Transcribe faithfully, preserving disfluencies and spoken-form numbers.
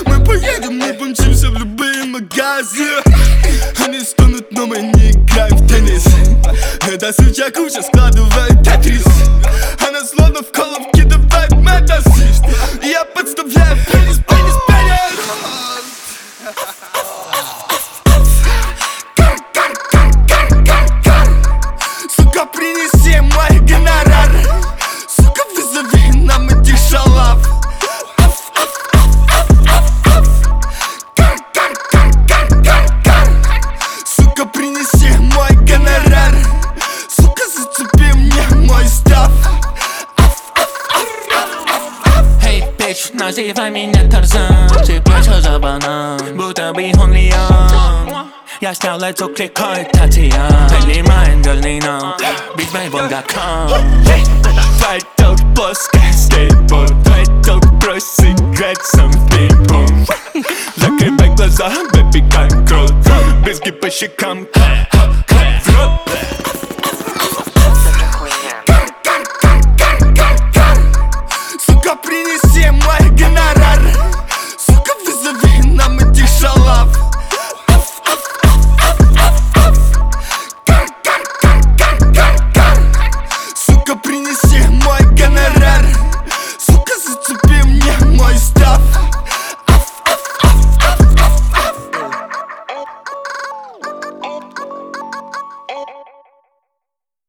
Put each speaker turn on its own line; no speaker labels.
Мы поедем, мы помчимся в любые магазины. Они стонут, но мы не играем в теннис. Эта свеча куча складывает тетрис. Она словно в колом кидывает метас. Я подставляю пенис, пенис, пенис. Кар, кар, кар, кар, кар, кар. Сука, принеси мой гонорар. Сука, вызови нам этих шалав. Кар, кар, кар, кар, кар, кар. Сука, принеси мой гонорар. Сука, зацепи мне мой став.
Эй, bitch, называй меня Тарзан. Цепляйся за банан, будто бы он Леон. Я снял лицо кликой Татьян. Поднимаем галину, бить мой вондакон. Твой тут плоский скейтборд. Твой тут брось играть сам в пинг-понг. Закрывай глаза, baby, как круто. Брызги по щекам.